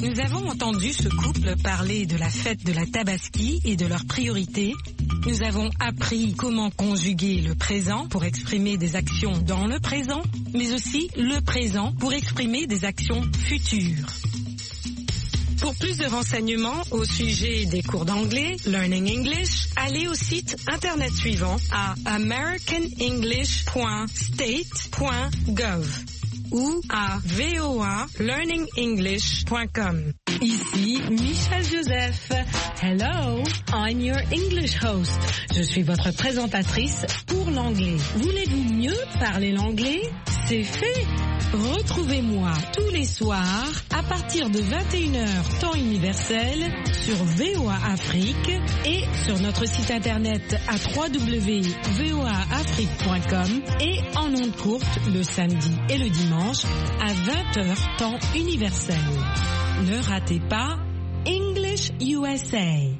Nous avons entendu ce couple parler de la fête de la Tabaski et de leurs priorités. Nous avons appris comment conjuguer le présent pour exprimer des actions dans le présent, mais aussi le présent pour exprimer des actions futures. Pour plus de renseignements au sujet des cours d'anglais, Learning English, allez au site internet suivant à americanenglish.state.gov ou à voalearningenglish.com. Ici Michel Joseph. Hello, I'm your English host. Je suis votre présentatrice pour l'anglais. Voulez-vous mieux parler l'anglais? C'est fait. Retrouvez-moi tous les soirs à partir de 21h temps universel sur VOA Afrique et sur notre site internet à www.voaafrique.com et en ondes courtes le samedi et le dimanche à 20h temps universel. Ne ratez pas English USA.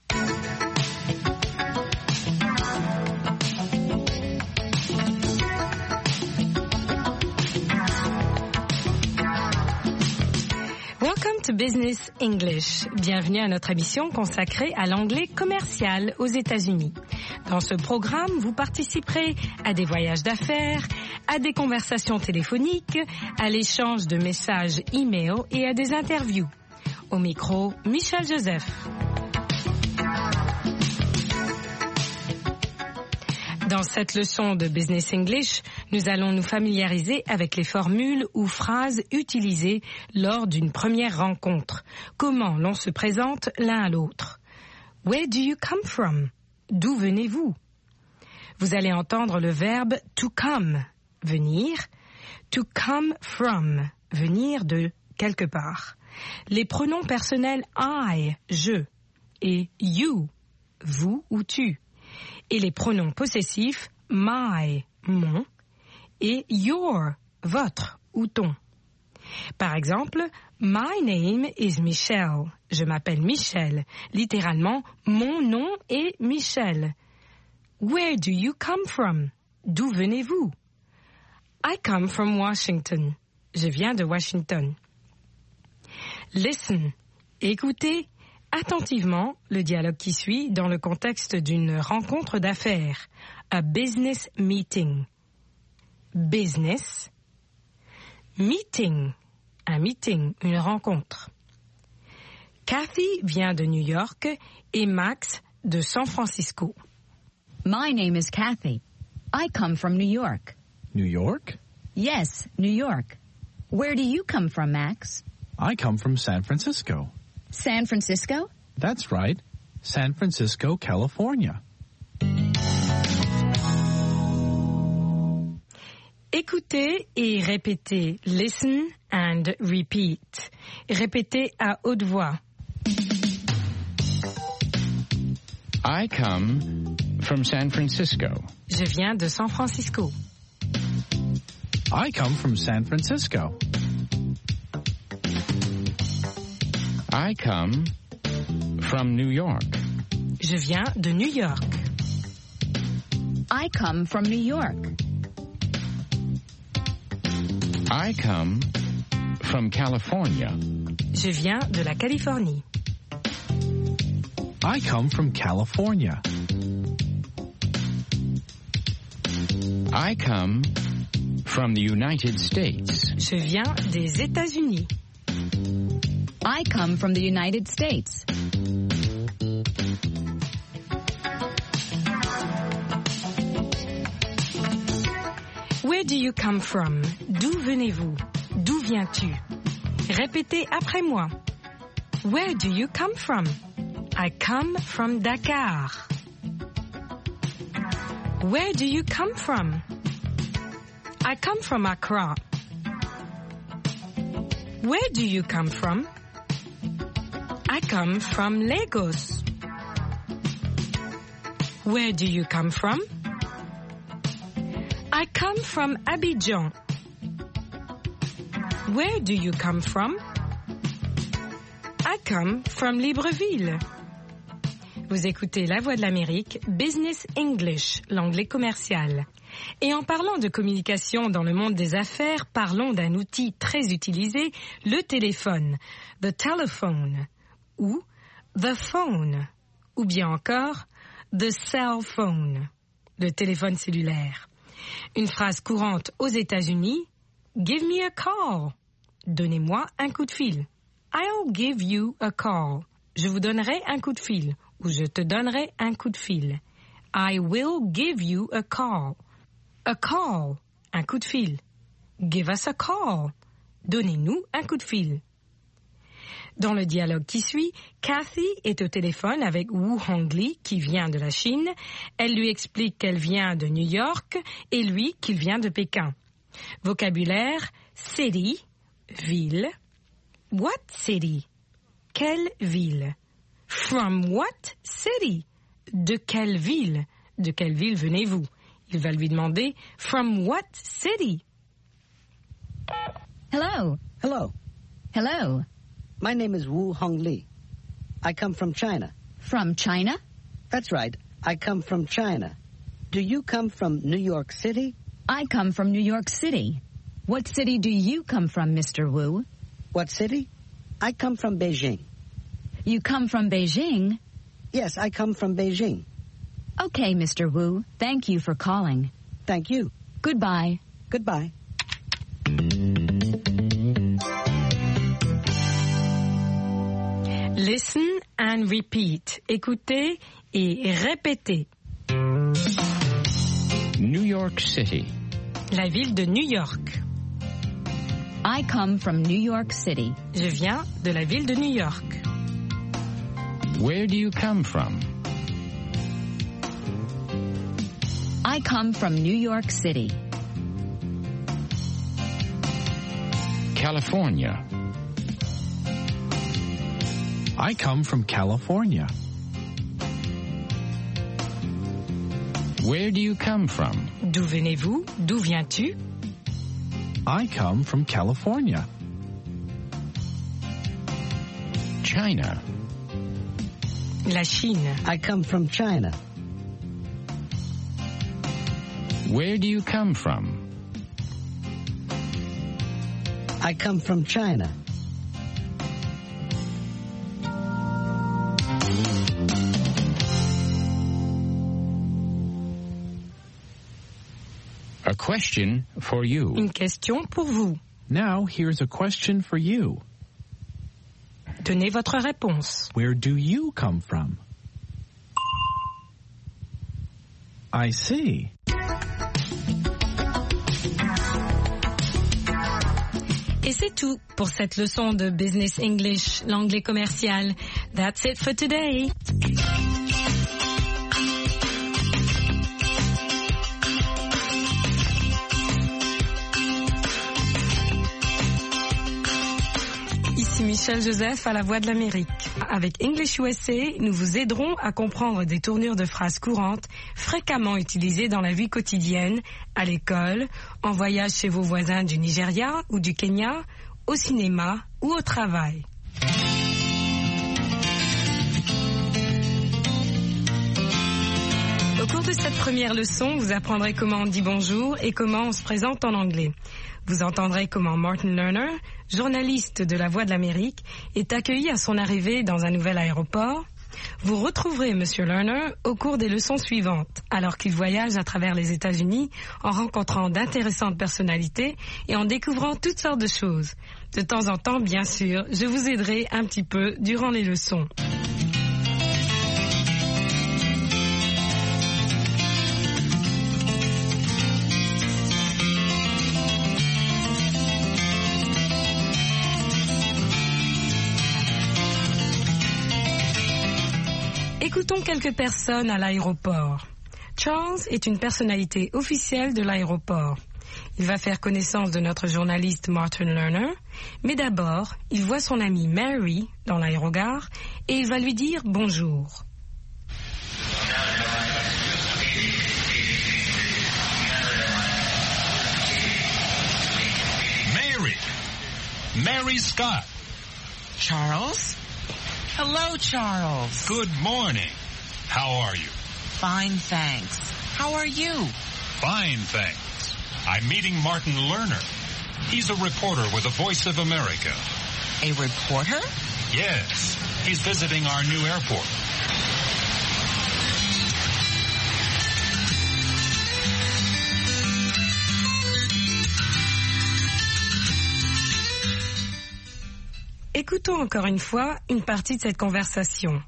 Welcome to Business English. Bienvenue à notre émission consacrée à l'anglais commercial aux États-Unis. Dans ce programme, vous participerez à des voyages d'affaires, à des conversations téléphoniques, à l'échange de messages e-mail et à des interviews. Au micro, Michel Joseph. Dans cette leçon de Business English, nous allons nous familiariser avec les formules ou phrases utilisées lors d'une première rencontre. Comment l'on se présente l'un à l'autre. Where do you come from? D'où venez-vous? Vous allez entendre le verbe to come, venir, to come from, venir de quelque part. Les pronoms personnels I, je, et you, vous ou tu. Et les pronoms possessifs my, mon, et your, votre ou ton. Par exemple, my name is Michelle. Je m'appelle Michel. Littéralement, mon nom est Michel. Where do you come from? D'où venez-vous? I come from Washington. Je viens de Washington. Listen. Écoutez attentivement le dialogue qui suit dans le contexte d'une rencontre d'affaires. A business meeting. Business. Meeting. Un meeting, une rencontre. Kathy vient de New York et Max de San Francisco. My name is Kathy. I come from New York. New York? Yes, New York. Where do you come from, Max? I come from San Francisco. San Francisco? That's right. San Francisco, California. Écoutez et répétez. Listen and repeat. Répétez à haute voix. I come from San Francisco. Je viens de San Francisco. I come from San Francisco. I come from New York. Je viens de New York. I come from New York. I come from California. Je viens de la Californie. I come from California. I come from the United States. Je viens des États-Unis. I come from the United States. Where do you come from? D'où venez-vous? D'où viens-tu? Répétez après moi. Where do you come from? I come from Dakar. Where do you come from? I come from Accra. Where do you come from? I come from Lagos. Where do you come from? I come from Abidjan. Where do you come from? I come from Libreville. Vous écoutez La Voix de l'Amérique, Business English, l'anglais commercial. Et en parlant de communication dans le monde des affaires, parlons d'un outil très utilisé, le téléphone, the telephone, ou the phone, ou bien encore the cell phone, le téléphone cellulaire. Une phrase courante aux États-Unis, give me a call, donnez-moi un coup de fil. I'll give you a call, je vous donnerai un coup de fil, ou je te donnerai un coup de fil. I will give you a call. A call, un coup de fil. Give us a call, donnez-nous un coup de fil. Dans le dialogue qui suit, Kathy est au téléphone avec Wu Hongli qui vient de la Chine. Elle lui explique qu'elle vient de New York et lui qu'il vient de Pékin. Vocabulaire, city, ville. What city? Quelle ville? From what city? De quelle ville? De quelle ville venez-vous? Il va lui demander, from what city? Hello. Hello. Hello. My name is Wu Hongli. I come from China. From China? That's right. I come from China. Do you come from New York City? I come from New York City. What city do you come from, Mr. Wu? What city? I come from Beijing. You come from Beijing? Yes, I come from Beijing. Okay, Mr. Wu. Thank you for calling. Thank you. Goodbye. Goodbye. Listen and repeat. Écoutez et répétez. New York City. La ville de New York. I come from New York City. Je viens de la ville de New York. Where do you come from? I come from New York City. California. I come from California. Where do you come from? D'où venez-vous? D'où viens-tu? I come from California. China. La Chine. I come from China. Where do you come from? I come from China. A question for you. Une question pour vous. Now, here's a question for you. Donnez votre réponse. Where do you come from? I see. Et c'est tout pour cette leçon de Business English, l'anglais commercial. That's it for today. Ici Michel Joseph à la Voix de l'Amérique. Avec English USA, nous vous aiderons à comprendre des tournures de phrases courantes fréquemment utilisées dans la vie quotidienne, à l'école, en voyage chez vos voisins du Nigeria ou du Kenya, au cinéma ou au travail. Au cours de cette première leçon, vous apprendrez comment on dit bonjour et comment on se présente en anglais. Vous entendrez comment Martin Lerner, journaliste de La Voix de l'Amérique, est accueilli à son arrivée dans un nouvel aéroport. Vous retrouverez M. Lerner au cours des leçons suivantes, alors qu'il voyage à travers les États-Unis en rencontrant d'intéressantes personnalités et en découvrant toutes sortes de choses. De temps en temps, bien sûr, je vous aiderai un petit peu durant les leçons. Écoutons quelques personnes à l'aéroport. Charles est une personnalité officielle de l'aéroport. Il va faire connaissance de notre journaliste Martin Lerner, mais d'abord, il voit son amie Mary dans l'aérogare et il va lui dire bonjour. Mary Scott. Charles? Hello, Charles. Good morning. How are you? Fine, thanks. How are you? Fine, thanks. I'm meeting Martin Lerner. He's a reporter with the Voice of America. A reporter? Yes. He's visiting our new airport. Écoutons encore une fois une partie de cette conversation.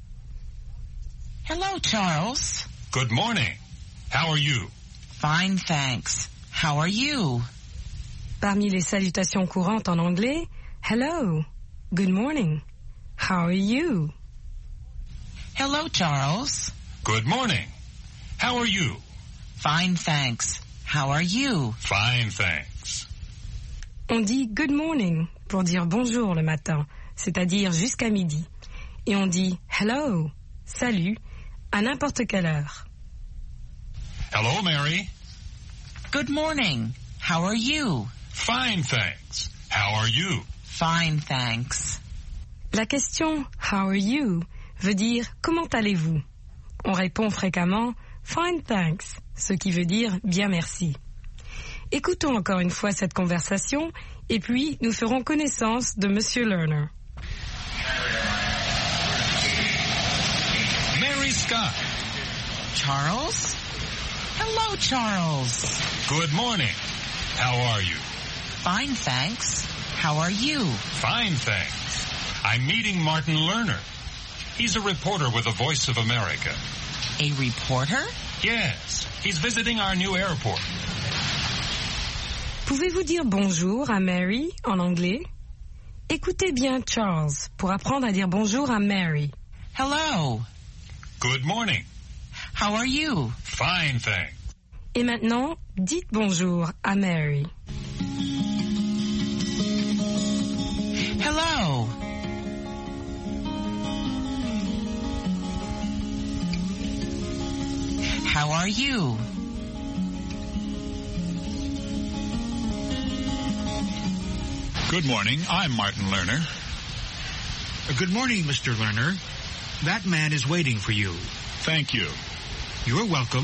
Hello, Charles. Good morning. How are you? Fine, thanks. How are you? Parmi les salutations courantes en anglais, hello, good morning, how are you? Hello, Charles. Good morning. How are you? Fine, thanks. How are you? Fine, thanks. On dit good morning pour dire bonjour le matin, c'est-à-dire jusqu'à midi. Et on dit hello, salut, à n'importe quelle heure. Hello, Mary. Good morning. How are you? Fine, thanks. How are you? Fine, thanks. La question how are you veut dire comment allez-vous? On répond fréquemment fine, thanks, ce qui veut dire bien merci. Écoutons encore une fois cette conversation et puis nous ferons connaissance de Monsieur Lerner. Mary Scott. Charles? Hello, Charles. Good morning. How are you? Fine, thanks. How are you? Fine, thanks. I'm meeting Martin Lerner. He's a reporter with the Voice of America. A reporter? Yes. He's visiting our new airport. Pouvez-vous dire bonjour à Mary en anglais? Écoutez bien Charles pour apprendre à dire bonjour à Mary. Hello. Good morning. How are you? Fine, thanks. Et maintenant, dites bonjour à Mary. Hello. How are you? Good morning. I'm Martin Lerner. Good morning, Mr. Lerner. That man is waiting for you. Thank you. You're welcome.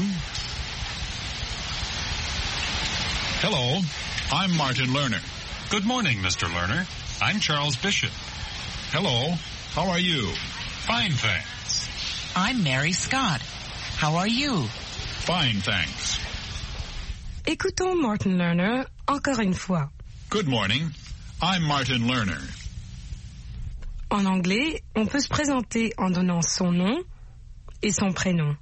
Hello. I'm Martin Lerner. Good morning, Mr. Lerner. I'm Charles Bishop. Hello. How are you? Fine, thanks. I'm Mary Scott. How are you? Fine, thanks. Écoutons Martin Lerner encore une fois. Good morning. I'm Martin Lerner. En anglais, on peut se présenter en donnant son nom et son prénom.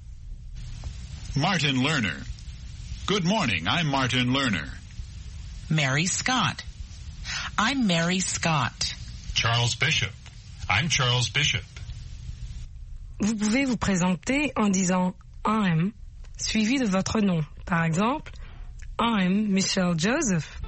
Martin Lerner. Good morning. I'm Martin Lerner. Mary Scott. I'm Mary Scott. Charles Bishop. I'm Charles Bishop. Vous pouvez vous présenter en disant I'm suivi de votre nom. Par exemple, I'm Michelle Joseph.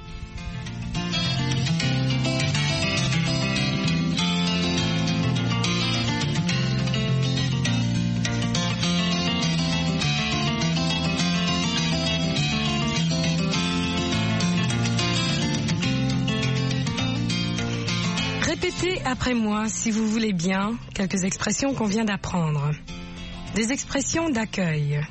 Répétez après moi, si vous voulez bien, quelques expressions qu'on vient d'apprendre. Des expressions d'accueil.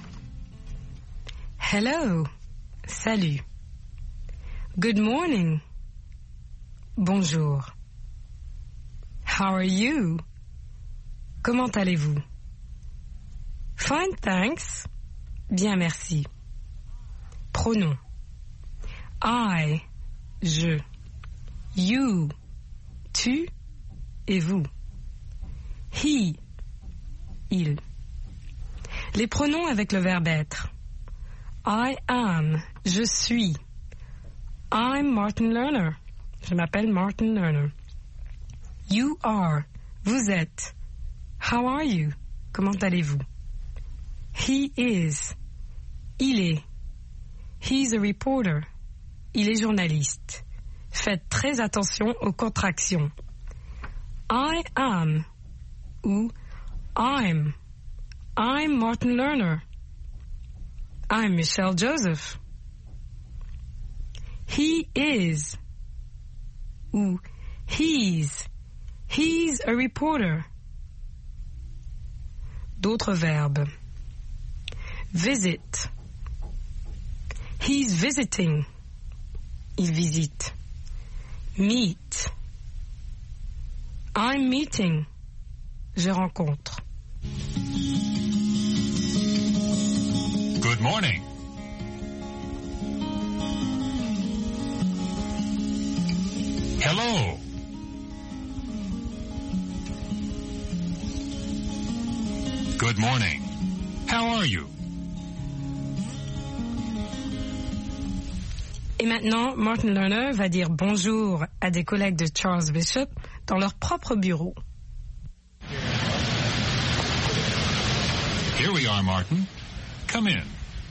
Hello, salut. Good morning, bonjour. How are you? Comment allez-vous? Fine, thanks. Bien, merci. Pronom. I, je. You, tu et vous. He, il. Les pronoms avec le verbe être. I am, je suis. I'm Martin Lerner. Je m'appelle Martin Lerner. You are, vous êtes. How are you? Comment allez-vous? He is, il est. He's a reporter. Il est journaliste. Faites très attention aux contractions. I am ou I'm Martin Lerner. I'm Michelle Joseph. He is ou he's a reporter. D'autres verbes. Visit, He's visiting. Il visite. Meet. I'm meeting. Je rencontre. Good morning. Hello. Good morning. How are you? Et maintenant, Martin Lerner va dire bonjour à des collègues de Charles Bishop dans leur propre bureau. Here we are, Martin. Come in.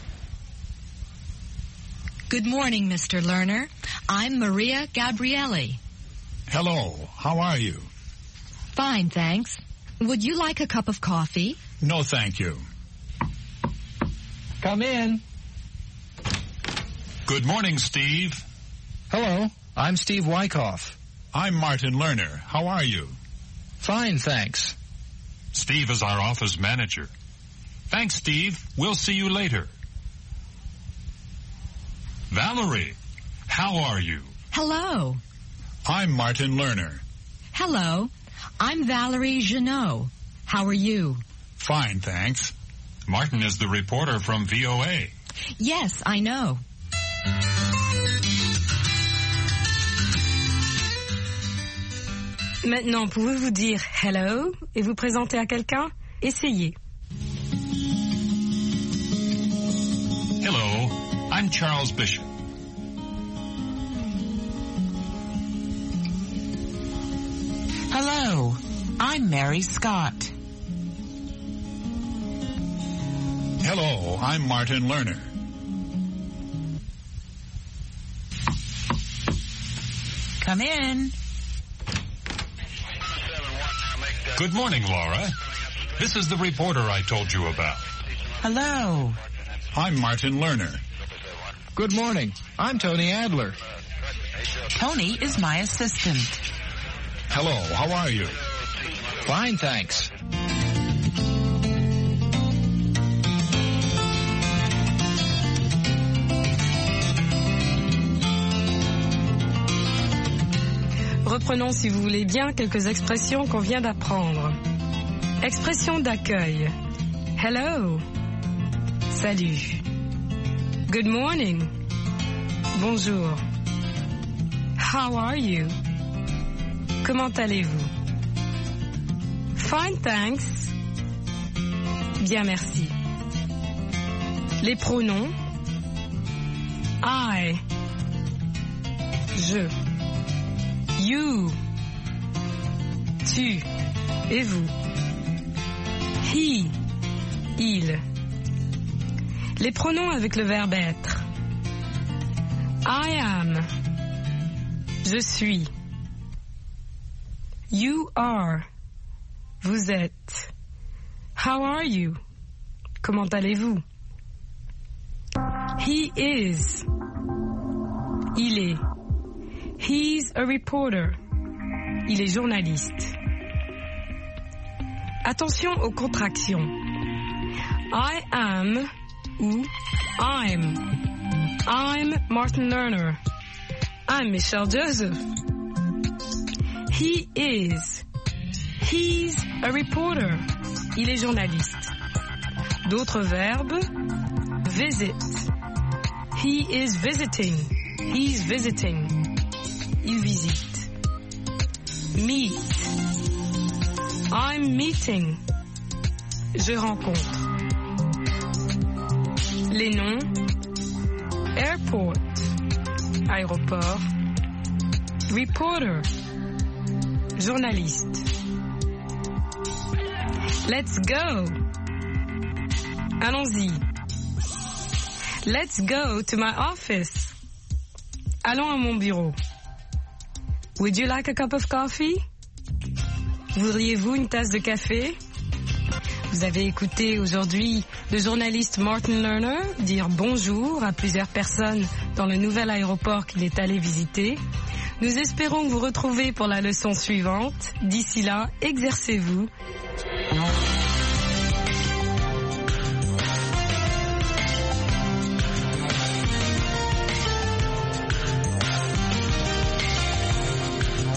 Good morning, Mr. Lerner. I'm Maria Gabrielli. Hello. How are you? Fine, thanks. Would you like a cup of coffee? No, thank you. Come in. Good morning, Steve. Hello, I'm Steve Wyckoff. I'm Martin Lerner. How are you? Fine, thanks. Steve is our office manager. Thanks, Steve. We'll see you later. Valerie, how are you? Hello. I'm Martin Lerner. Hello. I'm Valerie Jeannot. How are you? Fine, thanks. Martin is the reporter from VOA. Yes, I know. Maintenant, pouvez-vous dire hello et vous présenter à quelqu'un? Essayez. Hello, I'm Charles Bishop. Hello, I'm Mary Scott. Hello, I'm Martin Lerner. Come in. Good morning, Laura. This is the reporter I told you about. Hello. I'm Martin Lerner. Good morning. I'm Tony Adler. Tony is my assistant. Hello, how are you? Fine, thanks. Reprenons, si vous voulez bien, quelques expressions qu'on vient d'apprendre. Expression d'accueil. Hello. Salut. Good morning. Bonjour. How are you? Comment allez-vous? Fine, thanks. Bien, merci. Les pronoms. I. Je. You. Tu. Et vous. He. Il. Les pronoms avec le verbe être. I am. Je suis. You are. Vous êtes. How are you? Comment allez-vous? He is. Il est. He's a reporter. Il est journaliste. Attention aux contractions. I am ou I'm. I'm Martin Lerner. I'm Michelle Joseph. He is. He's a reporter. Il est journaliste. D'autres verbes. Visit. He is visiting. He's visiting. Il visite. Meet. I'm meeting. Je rencontre. Les noms. Airport. Aéroport. Reporter. Journaliste. Let's go. Allons-y. Let's go to my office. Allons à mon bureau. Would you like a cup of coffee? Voudriez-vous une tasse de café? Vous avez écouté aujourd'hui le journaliste Martin Lerner dire bonjour à plusieurs personnes dans le nouvel aéroport qu'il est allé visiter. Nous espérons vous retrouver pour la leçon suivante. D'ici là, exercez-vous.